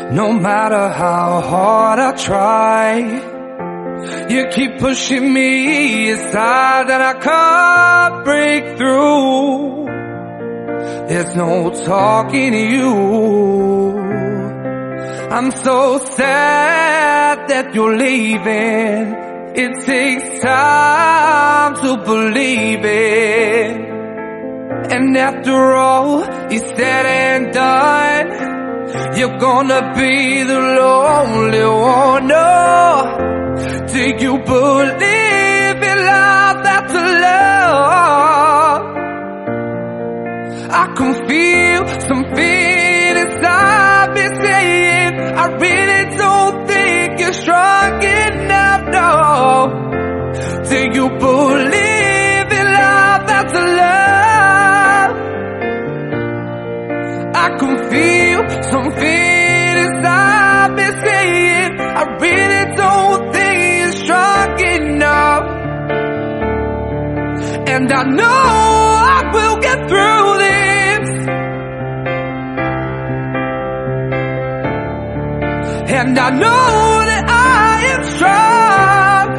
No matter how hard I try, you keep pushing me aside and I can't break through. There's no talking to you. I'm so sad that you're leaving. It takes time to believe it. And after all is said and done, you're gonna be the lonely one. Oh, do you believe in love after love? I can feel something inside me saying I really don't think you're strong enough, no. Do you believe in love after love? I can feel something inside me saying I really don't think you're strong enough. And I know I will get through this. And I know that I am strong.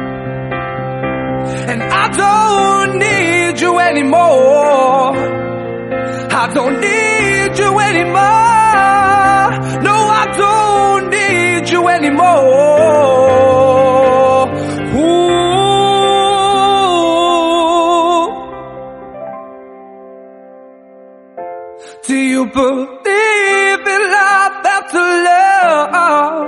And I don't need you anymore. I don't need you anymore. No, I don't need you anymore. Ooh. Do you believe in love after love?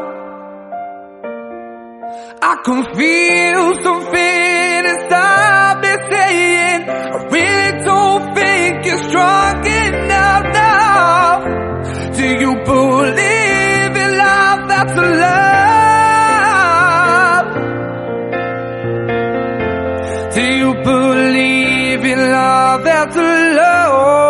I can feel something inside me saying I really don't think you're strong enough now. Do you believe in love after love? Do you believe in love after love?